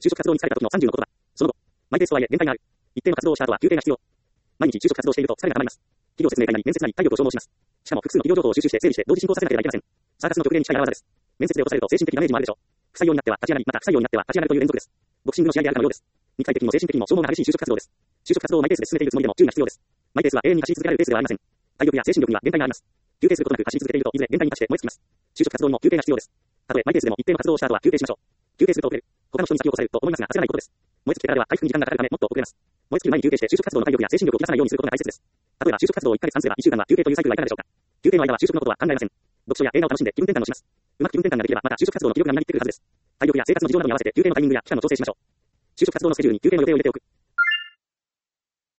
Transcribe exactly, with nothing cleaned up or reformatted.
就職活動に疲れた時のさんじゅうの言葉。その後、マイペースとはいえ限界がある。一定の活動をした後は休憩が必要。毎日就職活動していると疲れが溜まります。企業説明会なり面接なり体力を消耗します。しかも複数の企業情報を収集して整理して同時進行させなければいけません。サーカスの極限に近い荒技です。面接で落とされると精神的ダメージもあるでしょう。不採用になっては立ち上がり、また不採用になっては立ち上がるという連続です。ボクシングの試合であるかのようです。肉体的にも精神的にも消耗が激しい就職活動です。就職活動をマイペースで進めているつもりでも注意が必要です。マイペースは永遠に走り続けられるペースではありません。体力や精神力には限界があります。休憩することなく走り続けているといずれ限界に達して燃え尽きます。就職活動にも休憩が必要です。たとえマイペースでも一定の活動をした後は休憩しましょう。休憩すると遅れる。他の人に先を越されると思いますが焦らないことです。燃え尽きてからでは回復に時間がかかるためもっと遅れます。燃え尽きる前に休憩して就職活動の体力や精神力を切らさないようにすることが大切です。例えば就職活動をいっかげつはんすればいっしゅうかんは休憩というサイクルはいかがでしょうか。休憩の間は就職のことは考えません。読書や映画を楽しんで気分転換をします。うまく気分転換ができればまた就職活動の気力がみなぎってくるはずです。体力や生活の事情などに合わせて休憩のタイミングや期間を調整しましょう。就職活動のスケジュールに休憩の予定を入れておく。